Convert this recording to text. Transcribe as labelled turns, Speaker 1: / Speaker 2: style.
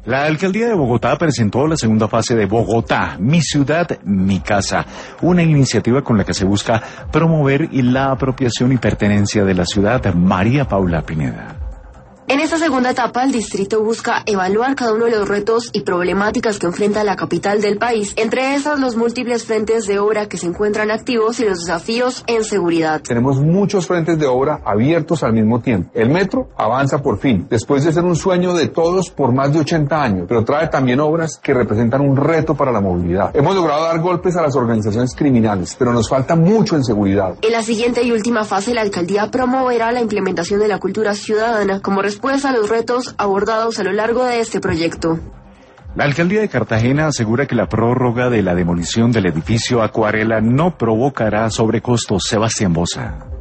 Speaker 1: La alcaldía de Bogotá presentó la segunda fase de Bogotá, mi ciudad, mi casa, una iniciativa con la que se busca promover la apropiación y pertenencia de la ciudad. María Paula Pineda.
Speaker 2: En esta segunda etapa, el distrito busca evaluar cada uno de los retos y problemáticas que enfrenta la capital del país, entre esas los múltiples frentes de obra que se encuentran activos y los desafíos en seguridad.
Speaker 3: Tenemos muchos frentes de obra abiertos al mismo tiempo. El metro avanza por fin, después de ser un sueño de todos por más de 80 años, pero trae también obras que representan un reto para la movilidad. Hemos logrado dar golpes a las organizaciones criminales, pero nos falta mucho en seguridad.
Speaker 2: En la siguiente y última fase, la alcaldía promoverá la implementación de la cultura ciudadana como respuesta a los retos abordados a lo largo de este proyecto.
Speaker 1: La alcaldía de Cartagena asegura que la prórroga de la demolición del edificio Acuarela no provocará sobrecostos. Sebastián Boza.